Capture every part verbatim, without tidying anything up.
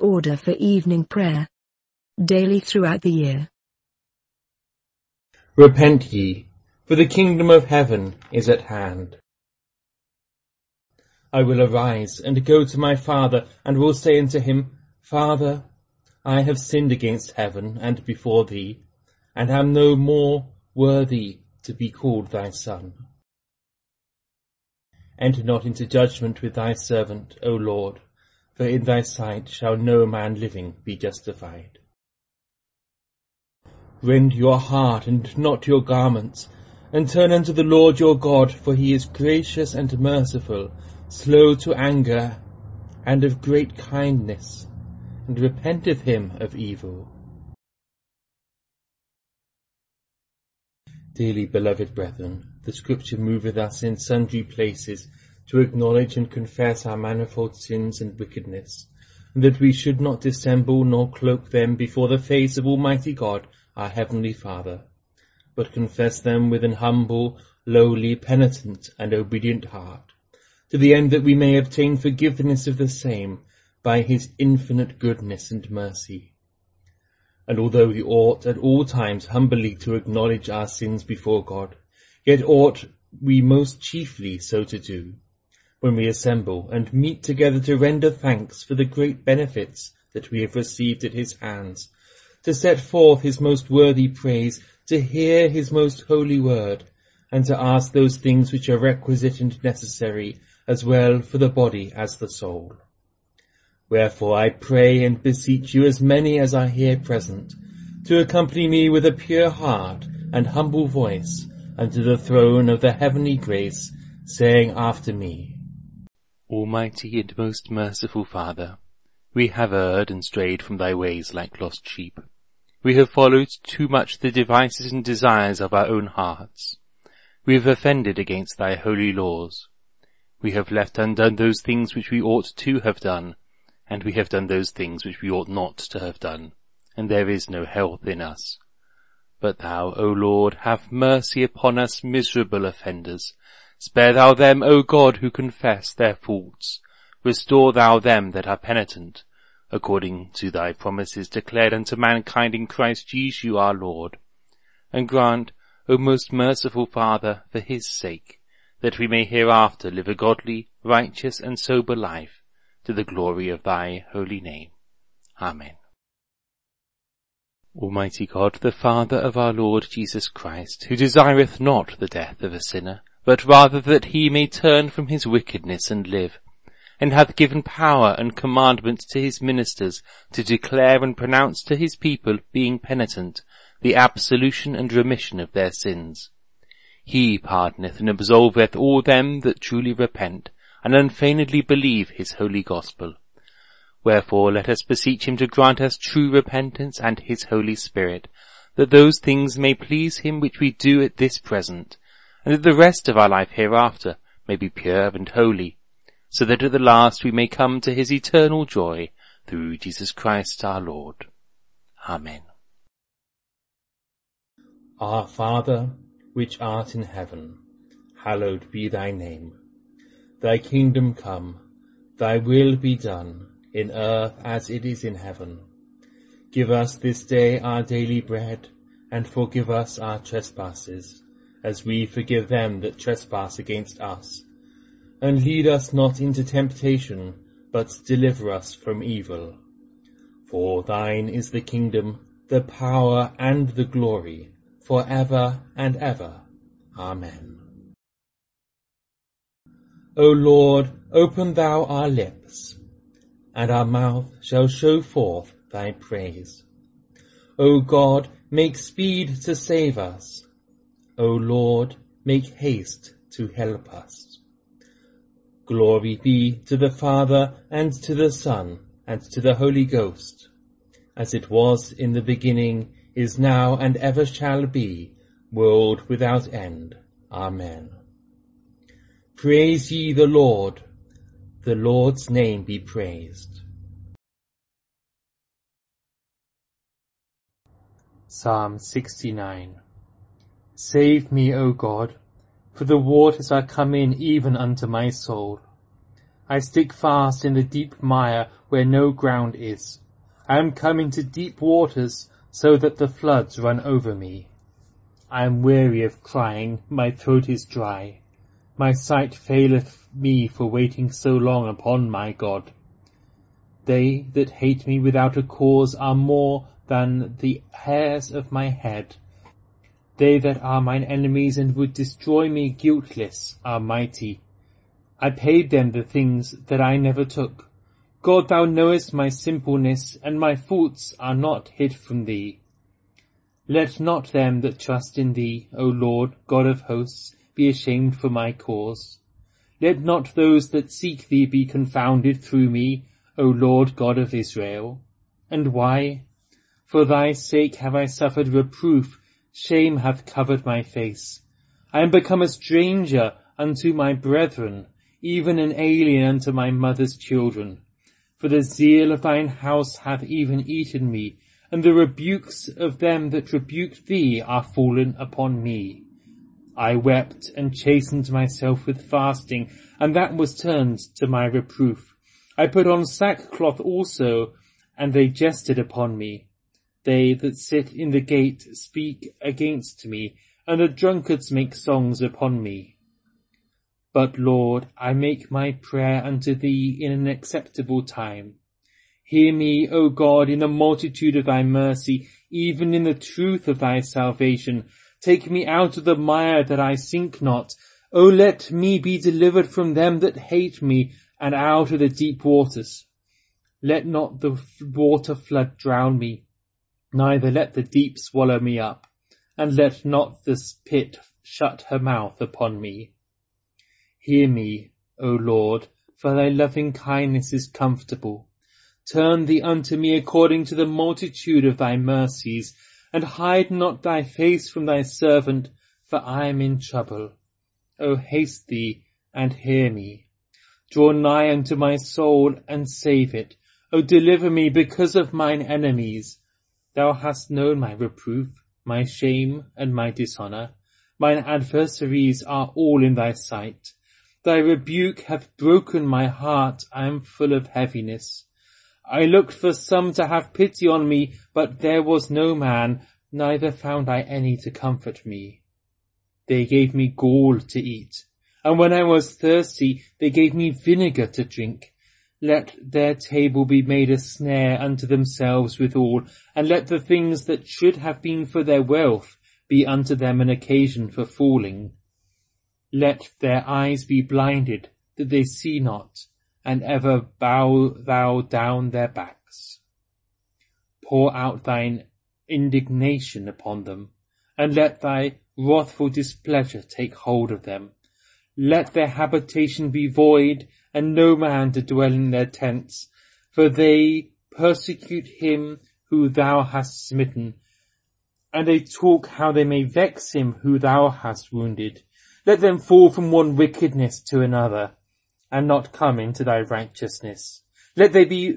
order for evening prayer. Daily throughout the year. Repent ye, for the kingdom of heaven is at hand. I will arise and go to my father, and will say unto him, Father, I have sinned against heaven and before thee, and am no more worthy to be called thy son. Enter not into judgment with thy servant, O Lord, for in thy sight shall no man living be justified. Rend your heart and not your garments, and turn unto the Lord your God, for he is gracious and merciful, slow to anger, and of great kindness, and repenteth him of evil. Dearly beloved brethren, the Scripture moveth us in sundry places to acknowledge and confess our manifold sins and wickedness, and that we should not dissemble nor cloak them before the face of Almighty God, our Heavenly Father, but confess them with an humble, lowly, penitent, and obedient heart, to the end that we may obtain forgiveness of the same by his infinite goodness and mercy. And although we ought at all times humbly to acknowledge our sins before God, yet ought we most chiefly so to do, when we assemble and meet together to render thanks for the great benefits that we have received at his hands, to set forth his most worthy praise, to hear his most holy word, and to ask those things which are requisite and necessary, as well for the body as the soul. Wherefore I pray and beseech you, as many as are here present, to accompany me with a pure heart and humble voice unto the throne of the heavenly grace, saying after me, Almighty and most merciful Father, we have erred and strayed from thy ways like lost sheep. We have followed too much the devices and desires of our own hearts. We have offended against thy holy laws. We have left undone those things which we ought to have done, and we have done those things which we ought not to have done, and there is no health in us. But thou, O Lord, have mercy upon us miserable offenders. Spare thou them, O God, who confess their faults. Restore thou them that are penitent, according to thy promises declared unto mankind in Christ Jesus our Lord. And grant, O most merciful Father, for his sake, that we may hereafter live a godly, righteous, and sober life, to the glory of thy holy name. Amen. Almighty God, the Father of our Lord Jesus Christ, who desireth not the death of a sinner, but rather that he may turn from his wickedness and live, and hath given power and commandment to his ministers to declare and pronounce to his people, being penitent, the absolution and remission of their sins. He pardoneth and absolveth all them that truly repent, and unfeignedly believe his holy gospel. Wherefore let us beseech him to grant us true repentance and his Holy Spirit, that those things may please him which we do at this present, and that the rest of our life hereafter may be pure and holy, so that at the last we may come to his eternal joy, through Jesus Christ our Lord. Amen. Our Father, which art in heaven, hallowed be thy name. Thy kingdom come, thy will be done, in earth as it is in heaven. Give us this day our daily bread, and forgive us our trespasses, as we forgive them that trespass against us. And lead us not into temptation, but deliver us from evil. For thine is the kingdom, the power, and the glory, for ever and ever. Amen. O Lord, open thou our lips, and our mouth shall show forth thy praise. O God, make speed to save us. O Lord, make haste to help us. Glory be to the Father, and to the Son, and to the Holy Ghost, as it was in the beginning, is now, and ever shall be, world without end. Amen. Praise ye the Lord. The Lord's name be praised. Psalm sixty-nine. Save me, O God, for the waters are come in even unto my soul. I stick fast in the deep mire where no ground is. I am come into deep waters, so that the floods run over me. I am weary of crying, my throat is dry. My sight faileth me for waiting so long upon my God. They that hate me without a cause are more than the hairs of my head. They that are mine enemies and would destroy me guiltless are mighty. I paid them the things that I never took. God, thou knowest my simpleness, and my faults are not hid from thee. Let not them that trust in thee, O Lord, God of hosts, be ashamed for my cause. Let not those that seek thee be confounded through me, O Lord God of Israel. And why? For thy sake have I suffered reproof, shame hath covered my face. I am become a stranger unto my brethren, even an alien unto my mother's children. For the zeal of thine house hath even eaten me, and the rebukes of them that rebuked thee are fallen upon me. I wept and chastened myself with fasting, and that was turned to my reproof. I put on sackcloth also, and they jested upon me. They that sit in the gate speak against me, and the drunkards make songs upon me. But, Lord, I make my prayer unto thee in an acceptable time. Hear me, O God, in the multitude of thy mercy, even in the truth of thy salvation. Take me out of the mire that I sink not. O let me be delivered from them that hate me, and out of the deep waters. Let not the water flood drown me, neither let the deep swallow me up, and let not the pit shut her mouth upon me. Hear me, O Lord, for thy loving kindness is comfortable. Turn thee unto me according to the multitude of thy mercies, and hide not thy face from thy servant, for I am in trouble. O haste thee, and hear me. Draw nigh unto my soul, and save it. O deliver me because of mine enemies. Thou hast known my reproof, my shame, and my dishonour. Mine adversaries are all in thy sight. Thy rebuke hath broken my heart, I am full of heaviness. I looked for some to have pity on me, but there was no man, neither found I any to comfort me. They gave me gall to eat, and when I was thirsty, they gave me vinegar to drink. Let their table be made a snare unto themselves withal, and let the things that should have been for their wealth be unto them an occasion for falling. Let their eyes be blinded, that they see not, and ever bow thou down their backs. Pour out thine indignation upon them, and let thy wrathful displeasure take hold of them. Let their habitation be void, and no man to dwell in their tents, for they persecute him who thou hast smitten, and they talk how they may vex him who thou hast wounded. Let them fall from one wickedness to another, and not come into thy righteousness. Let they be,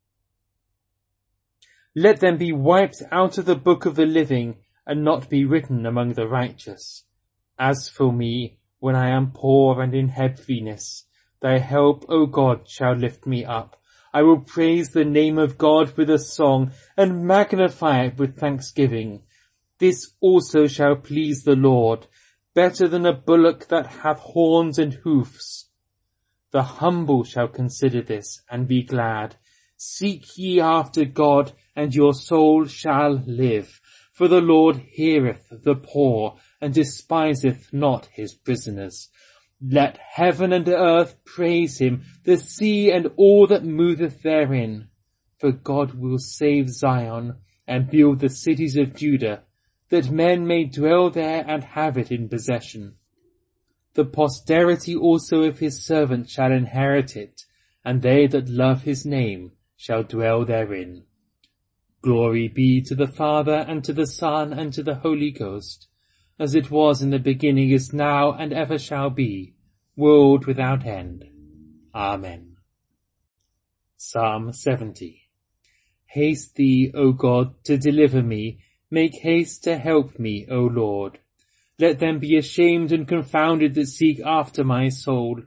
let them be wiped out of the book of the living, and not be written among the righteous. As for me, when I am poor and in heaviness, thy help, O God, shall lift me up. I will praise the name of God with a song, and magnify it with thanksgiving. This also shall please the Lord, better than a bullock that hath horns and hoofs. The humble shall consider this, and be glad. Seek ye after God, and your soul shall live. For the Lord heareth the poor, and despiseth not his prisoners. Let heaven and earth praise him, the sea and all that moveth therein. For God will save Zion, and build the cities of Judah, that men may dwell there and have it in possession. The posterity also of his servant shall inherit it, and they that love his name shall dwell therein. Glory be to the Father, and to the Son, and to the Holy Ghost, as it was in the beginning, is now, and ever shall be, world without end. Amen. Psalm seventy. Haste thee, O God, to deliver me. Make haste to help me, O Lord. Let them be ashamed and confounded that seek after my soul.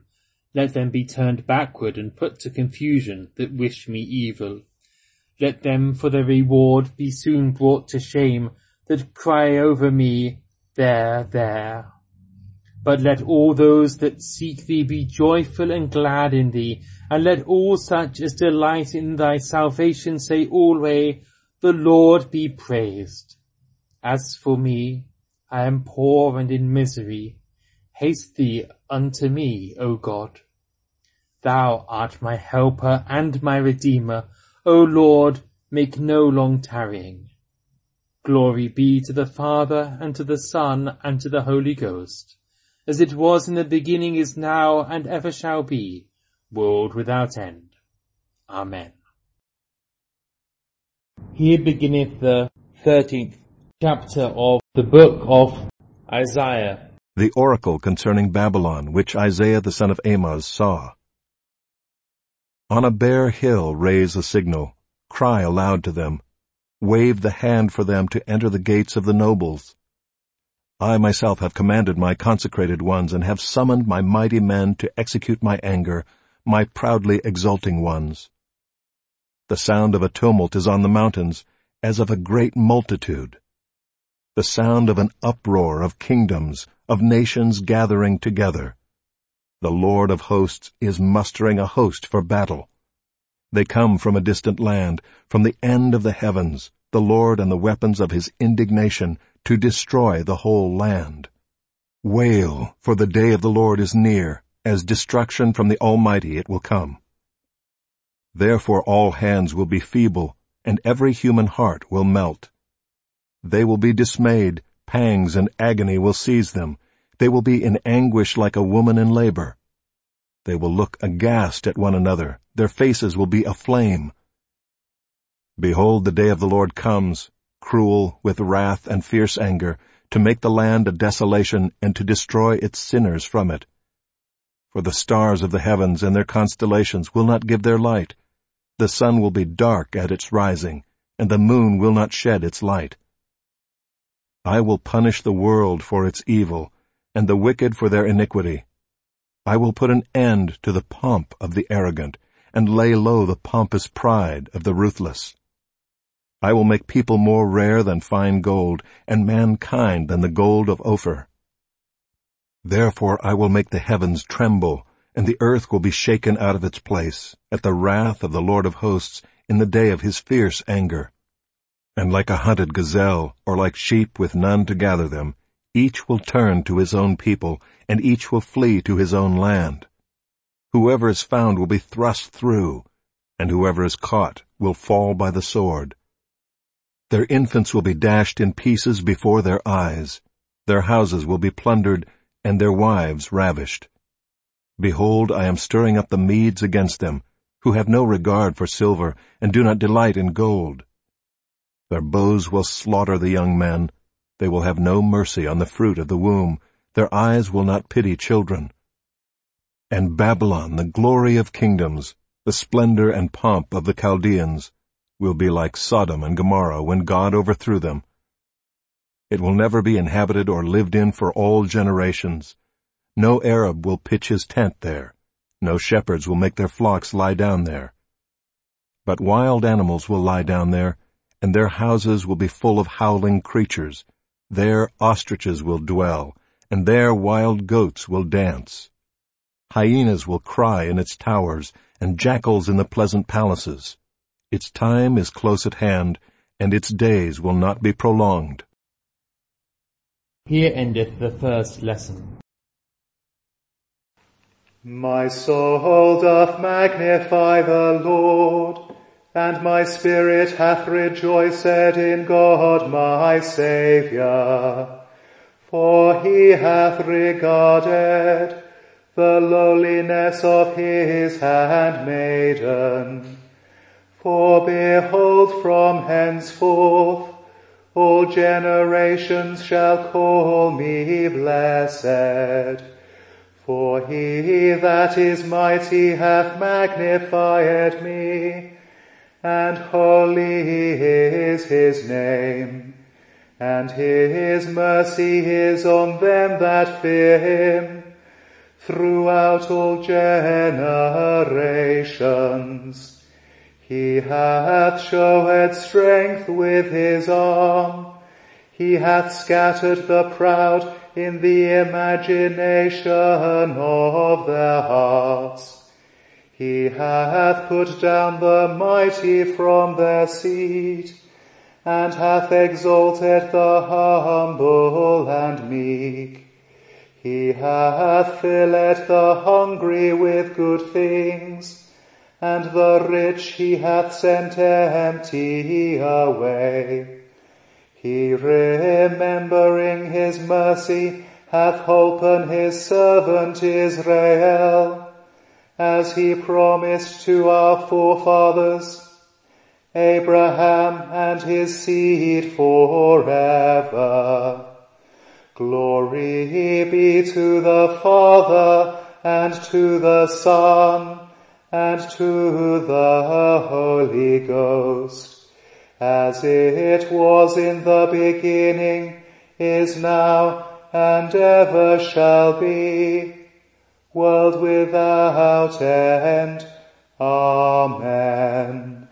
Let them be turned backward and put to confusion that wish me evil. Let them for their reward be soon brought to shame that cry over me, there, there. But let all those that seek thee be joyful and glad in thee, and let all such as delight in thy salvation say always, the Lord be praised. As for me, I am poor and in misery. Haste thee unto me, O God. Thou art my helper and my redeemer. O Lord, make no long tarrying. Glory be to the Father, and to the Son, and to the Holy Ghost, as it was in the beginning, is now, and ever shall be, world without end. Amen. Here beginneth the thirteenth chapter of the book of Isaiah. The oracle concerning Babylon, which Isaiah the son of Amoz saw. On a bare hill raise a signal, cry aloud to them, wave the hand for them to enter the gates of the nobles. I myself have commanded my consecrated ones, and have summoned my mighty men to execute my anger, my proudly exulting ones. The sound of a tumult is on the mountains, as of a great multitude. The sound of an uproar of kingdoms, of nations gathering together. The Lord of hosts is mustering a host for battle. They come from a distant land, from the end of the heavens, the Lord and the weapons of his indignation, to destroy the whole land. Wail, for the day of the Lord is near, as destruction from the Almighty it will come. Therefore all hands will be feeble, and every human heart will melt. They will be dismayed, pangs and agony will seize them. They will be in anguish like a woman in labor. They will look aghast at one another. Their faces will be aflame. Behold, the day of the Lord comes, cruel with wrath and fierce anger, to make the land a desolation and to destroy its sinners from it. For the stars of the heavens and their constellations will not give their light. The sun will be dark at its rising, and the moon will not shed its light. I will punish the world for its evil, and the wicked for their iniquity. I will put an end to the pomp of the arrogant, and lay low the pompous pride of the ruthless. I will make people more rare than fine gold, and mankind than the gold of Ophir. Therefore I will make the heavens tremble, and the earth will be shaken out of its place, at the wrath of the Lord of hosts, in the day of his fierce anger. And like a hunted gazelle, or like sheep with none to gather them, each will turn to his own people, and each will flee to his own land. Whoever is found will be thrust through, and whoever is caught will fall by the sword. Their infants will be dashed in pieces before their eyes. Their houses will be plundered, and their wives ravished. Behold, I am stirring up the Medes against them, who have no regard for silver, and do not delight in gold. Their bows will slaughter the young men. They will have no mercy on the fruit of the womb. Their eyes will not pity children. And Babylon, the glory of kingdoms, the splendor and pomp of the Chaldeans, will be like Sodom and Gomorrah when God overthrew them. It will never be inhabited or lived in for all generations. No Arab will pitch his tent there. No shepherds will make their flocks lie down there. But wild animals will lie down there, and their houses will be full of howling creatures. There ostriches will dwell, and there wild goats will dance. Hyenas will cry in its towers, and jackals in the pleasant palaces. Its time is close at hand, and its days will not be prolonged. Here endeth the first lesson. My soul doth magnify the Lord, and my spirit hath rejoiced in God my Saviour. For he hath regarded the lowliness of his handmaiden. For behold, from henceforth all generations shall call me blessed. For he that is mighty hath magnified me, and holy is his name, and his mercy is on them that fear him throughout all generations. He hath showed strength with his arm. He hath scattered the proud in the imagination of their hearts. He hath put down the mighty from their seat, and hath exalted the humble and meek. He hath filled the hungry with good things, and the rich he hath sent empty away. He, remembering his mercy, hath holpen his servant Israel, as he promised to our forefathers, Abraham and his seed forever. Glory be to the Father, and to the Son, and to the Holy Ghost, as it was in the beginning, is now, and ever shall be, world without end. Amen.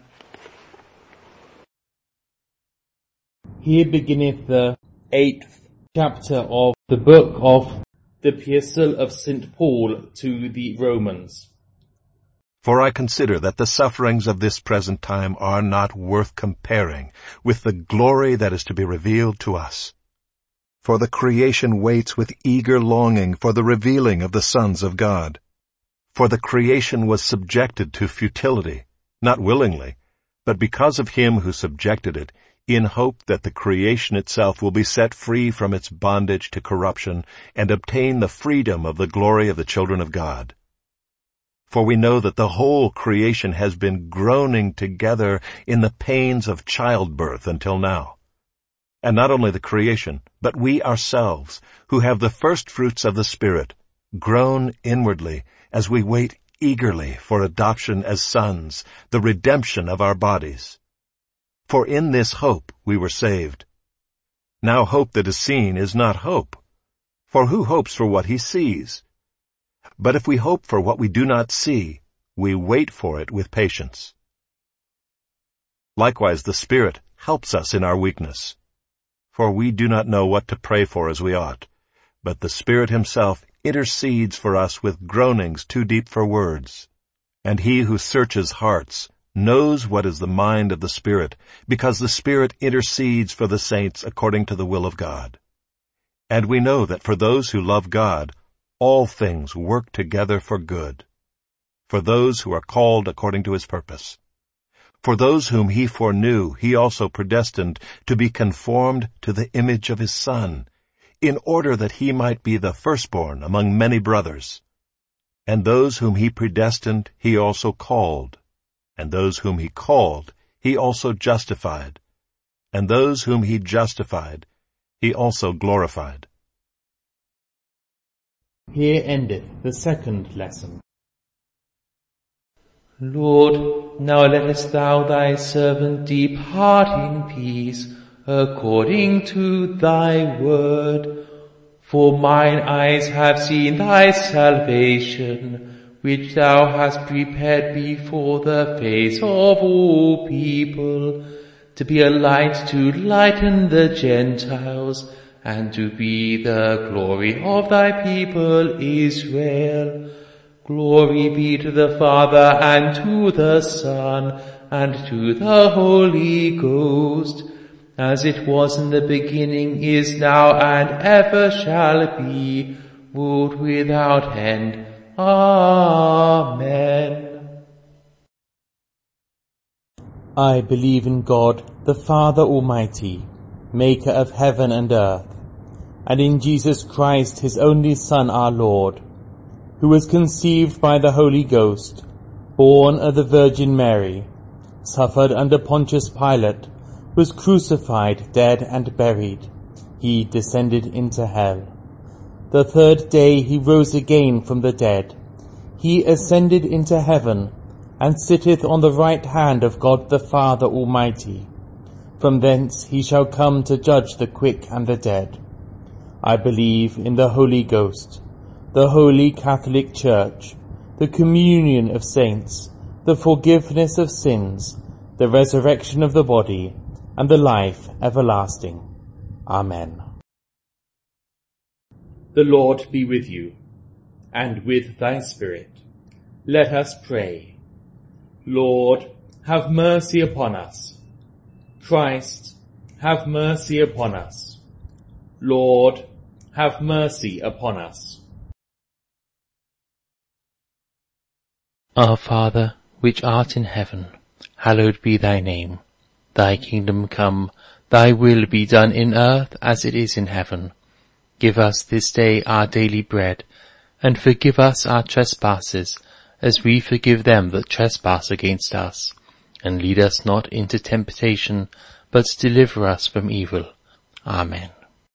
Here beginneth the eighth chapter of the book of the Epistle of Saint Paul to the Romans. For I consider that the sufferings of this present time are not worth comparing with the glory that is to be revealed to us. For the creation waits with eager longing for the revealing of the sons of God. For the creation was subjected to futility, not willingly, but because of him who subjected it, in hope that the creation itself will be set free from its bondage to corruption and obtain the freedom of the glory of the children of God. For we know that the whole creation has been groaning together in the pains of childbirth until now. And not only the creation, but we ourselves, who have the first fruits of the Spirit, groan inwardly as we wait eagerly for adoption as sons, the redemption of our bodies. For in this hope we were saved. Now hope that is seen is not hope. For who hopes for what he sees? But if we hope for what we do not see, we wait for it with patience. Likewise the Spirit helps us in our weakness. For we do not know what to pray for as we ought, but the Spirit himself intercedes for us with groanings too deep for words. And he who searches hearts knows what is the mind of the Spirit, because the Spirit intercedes for the saints according to the will of God. And we know that for those who love God, all things work together for good, for those who are called according to his purpose. For those whom he foreknew, he also predestined to be conformed to the image of his Son, in order that he might be the firstborn among many brothers. And those whom he predestined, he also called. And those whom he called, he also justified. And those whom he justified, he also glorified. Here endeth the second lesson. Lord, now lettest thou thy servant depart in peace, according to thy word. For mine eyes have seen thy salvation, which thou hast prepared before the face of all people, to be a light to lighten the Gentiles, and to be the glory of thy people Israel. Glory be to the Father, and to the Son, and to the Holy Ghost, as it was in the beginning, is now, and ever shall be, world without end. Amen. I believe in God, the Father Almighty, maker of heaven and earth, and in Jesus Christ, his only Son, our Lord, who was conceived by the Holy Ghost, born of the Virgin Mary, suffered under Pontius Pilate, was crucified, dead, and buried. He descended into hell. The third day he rose again from the dead. He ascended into heaven, and sitteth on the right hand of God the Father Almighty. From thence he shall come to judge the quick and the dead. I believe in the Holy Ghost, the Holy Catholic Church, the communion of saints, the forgiveness of sins, the resurrection of the body, and the life everlasting. Amen. The Lord be with you, and with thy spirit. Let us pray. Lord, have mercy upon us. Christ, have mercy upon us. Lord, have mercy upon us. Our Father, which art in heaven, hallowed be thy name. Thy kingdom come, thy will be done in earth as it is in heaven. Give us this day our daily bread, and forgive us our trespasses, as we forgive them that trespass against us. And lead us not into temptation, but deliver us from evil. Amen.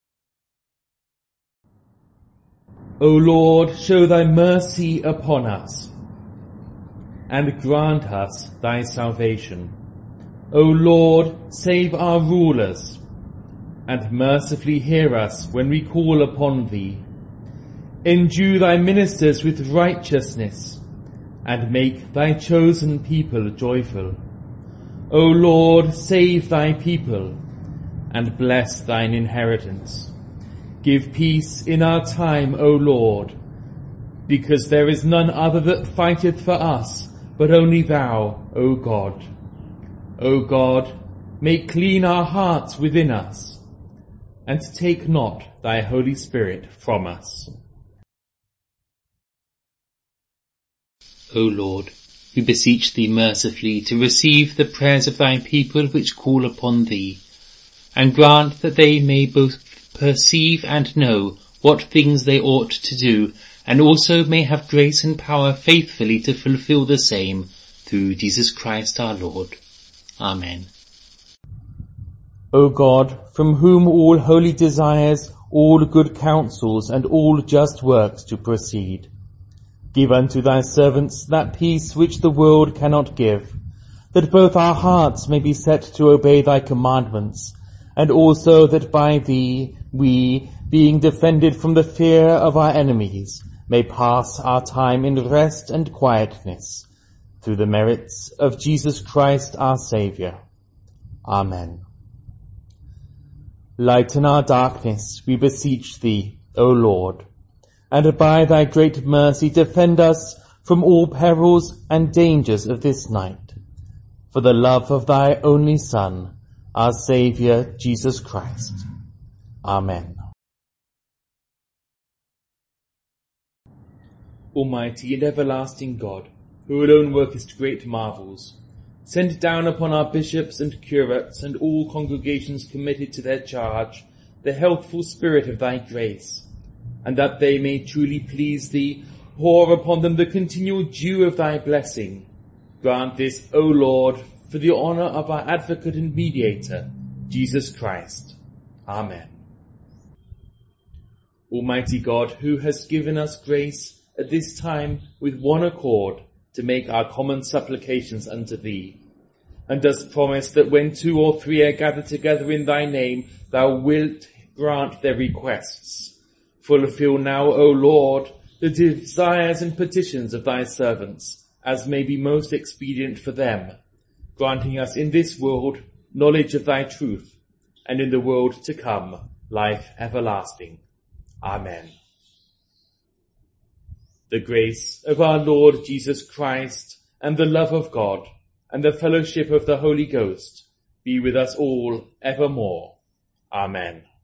O Lord, show thy mercy upon us, and grant us thy salvation. O Lord, save our rulers, and mercifully hear us when we call upon thee. Endue thy ministers with righteousness, and make thy chosen people joyful. O Lord, save thy people, and bless thine inheritance. Give peace in our time, O Lord, because there is none other that fighteth for us, but only thou, O God. O God, make clean our hearts within us, and take not thy Holy Spirit from us. O Lord, we beseech thee mercifully to receive the prayers of thy people which call upon thee, and grant that they may both perceive and know what things they ought to do, and also may have grace and power faithfully to fulfill the same, through Jesus Christ our Lord. Amen. O God, from whom all holy desires, all good counsels, and all just works do proceed, give unto thy servants that peace which the world cannot give, that both our hearts may be set to obey thy commandments, and also that by thee we, being defended from the fear of our enemies, may pass our time in rest and quietness, through the merits of Jesus Christ our Saviour. Amen. Lighten our darkness, we beseech thee, O Lord, and by thy great mercy defend us from all perils and dangers of this night, for the love of thy only Son, our Saviour, Jesus Christ. Amen. Almighty and everlasting God, who alone workest great marvels, send down upon our bishops and curates and all congregations committed to their charge the healthful spirit of thy grace, and that they may truly please thee, pour upon them the continual dew of thy blessing. Grant this, O Lord, for the honour of our advocate and mediator, Jesus Christ. Amen. Almighty God, who hast given us grace at this time with one accord to make our common supplications unto thee, and dost promise that when two or three are gathered together in thy name, thou wilt grant their requests. Fulfill now, O Lord, the desires and petitions of thy servants, as may be most expedient for them, granting us in this world knowledge of thy truth, and in the world to come life everlasting. Amen. The grace of our Lord Jesus Christ, and the love of God, and the fellowship of the Holy Ghost be with us all evermore. Amen.